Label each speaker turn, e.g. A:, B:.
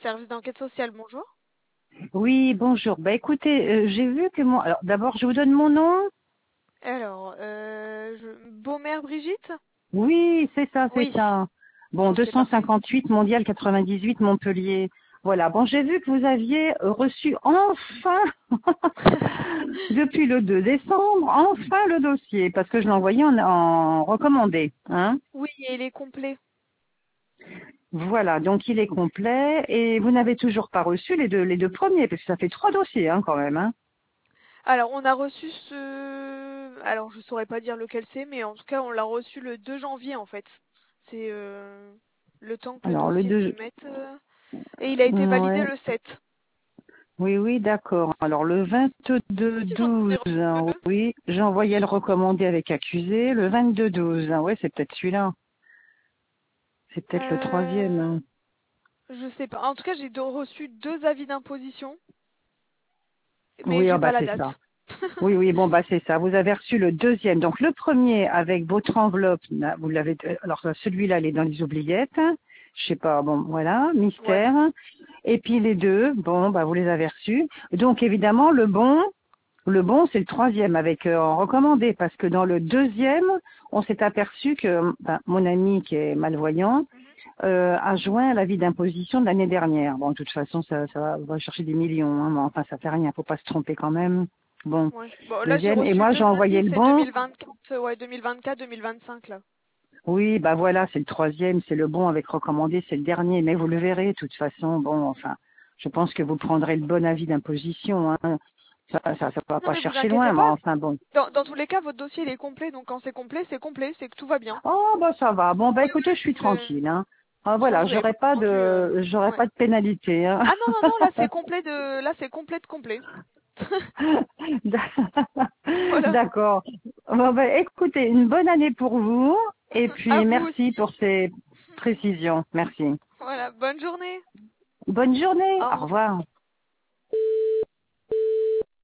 A: service d'enquête sociale, bonjour.
B: Oui, bonjour. Bah écoutez, j'ai vu que moi. Alors d'abord, je vous donne mon nom.
A: Alors, Beaumère Brigitte?
B: Oui, c'est ça, c'est
A: Oui.
B: ça. Bon,
A: Ok, parfait.
B: 258 mondial 98 Montpellier. Voilà. Bon, j'ai vu que vous aviez reçu enfin, depuis le 2 décembre, enfin le dossier, parce que je l'ai envoyé en recommandé. Hein.
A: Oui, et il est complet.
B: Voilà, donc il est complet et vous n'avez toujours pas reçu les deux premiers, parce que ça fait 3 dossiers hein, quand même. Hein.
A: Alors, on a reçu ce... Alors, je saurais pas dire lequel c'est, mais en tout cas, on l'a reçu le 2 janvier, en fait. C'est le temps que le
B: Alors le
A: dossier se
B: 2,
A: mette. Et il a été validé
B: ouais.
A: le 7.
B: Oui, oui, d'accord. Alors le
A: Si j'en ai
B: 22-12,
A: reçu
B: hein,
A: deux.
B: oui, j'ai envoyé le recommandé avec accusé. Le 22-12, hein, ouais, c'est peut-être celui-là. C'est peut-être le troisième.
A: Euh,
B: Hein.
A: je sais pas. En tout cas, j'ai reçu deux avis d'imposition, mais
B: Oui,
A: j'ai
B: ah
A: pas
B: bah
A: la
B: c'est
A: date.
B: ça. Oui, oui, bon bah c'est ça. Vous avez reçu le deuxième. Donc le premier avec votre enveloppe, là, vous l'avez. Alors celui-là, il est dans les oubliettes. Hein. Je sais pas. Bon, voilà,
A: Ouais.
B: mystère. Et puis les deux, bon, bah vous les avez reçus. Donc évidemment le bon. Le bon, c'est le troisième avec en recommandé, parce que dans le deuxième, on s'est aperçu que mon ami qui est malvoyant a joint l'avis d'imposition de l'année dernière. Bon, de toute façon, ça va, on va chercher des millions, hein, mais enfin, ça fait rien, faut pas se tromper quand même. Bon,
A: Ouais. Bon, là, j'ai
B: deuxième. Et
A: reçu
B: moi,
A: deux
B: j'ai envoyé
A: avis,
B: le
A: c'est
B: bon.
A: 2024, ouais, 2024, 2025, là.
B: Oui, bah voilà, c'est le troisième, c'est le bon avec recommandé, c'est le dernier. Mais vous le verrez, de toute façon, bon, enfin, je pense que vous prendrez le bon avis d'imposition. Hein. Ça va
A: Non,
B: pas
A: mais vous
B: chercher
A: inquiétez
B: loin, mais
A: pas.
B: enfin bon.
A: Dans tous les cas, votre dossier, il est complet, donc quand c'est complet, c'est que tout va bien.
B: Oh bah ça va. Bon bah
A: Oui,
B: écoutez, je
A: oui,
B: suis tranquille. Hein. Ah,
A: sinon
B: voilà,
A: vous n'avez pas attendu.
B: j'aurais
A: Ouais.
B: pas de pénalité. Hein.
A: Ah non, non, non, là, c'est complet là, c'est complet de complet. Voilà.
B: D'accord. Bon bah écoutez, une bonne année pour vous et
A: À
B: puis
A: vous
B: merci
A: aussi.
B: pour ces précisions. Merci.
A: Voilà, bonne journée.
B: Bonne journée.
A: Au
B: Au
A: revoir.
B: revoir.